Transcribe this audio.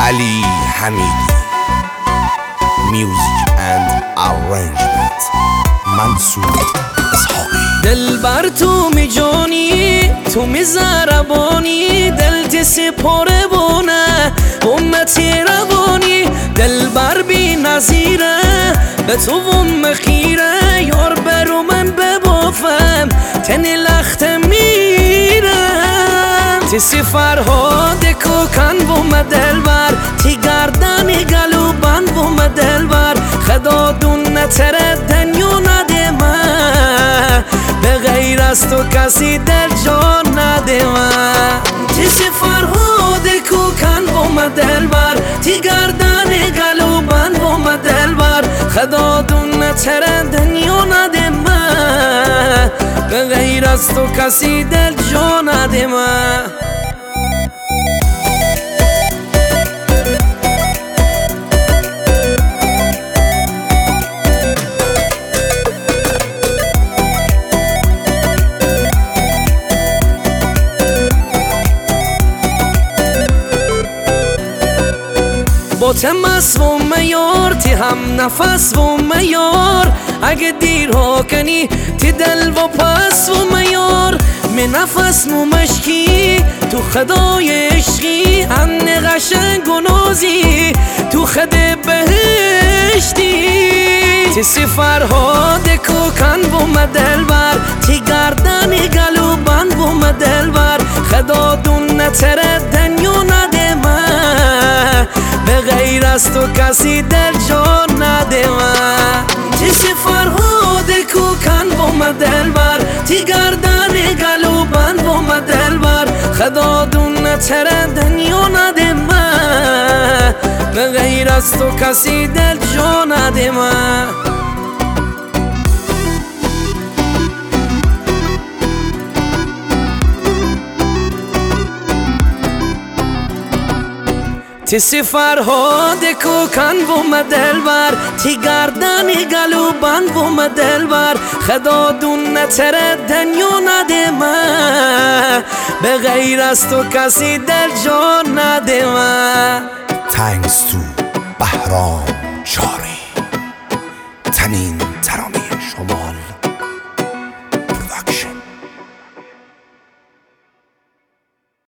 علی حمیدی. میوزیک اند ارنجمنت منصور اسحاقی. دل بر تو می جانی، تو می زربانی، دل تسی پره بونه امتی روانی. دل بر بی نظیره به تو وم خیره، یار برو من ببافم تنی لخت میرم. تسی فرهاد کوکن بوم دل بر، تی گردنی گلوبن بوم دل بر. خدا دون نتره دنیو نده من، به غیر از تو کسی دل جان نده من. تسی فرهاد کوکن بوم دل بر، تی گردنی گلوبن بوم دل بر. خدا دون نتره دنیو نده من، به غیر از تو کسی دل جان نده من. با تمس و میار تی هم نفس و میار، اگه دیر ها کنی تی دل و پس و میار. می نفس مو مشکی تو خدای عشقی، هن قشنگ و نازی تو خد بهشتی. تی سی فرهاد کوکن بوم دل بر، تی گردنی گلوبن بوم دل بر. خدا دون نتره دنیو نده من، به غیر از تو کسی دل جان نده من. تی سی فرهاد کوکن بوم دل بر، تی گردنی گلوبن بوم دل بر. خدا دون نتره دنیو نده من، به غیر از تو کسی دل جان نده من. تی سی فرهاد کوکن بوم دل بر، تی گردنی گلوبن بوم دل بر. خدا دون نتره دنیو نده من، به غیر از تو کسی دل جان نده من. Thanks to بهرام جاری. تنین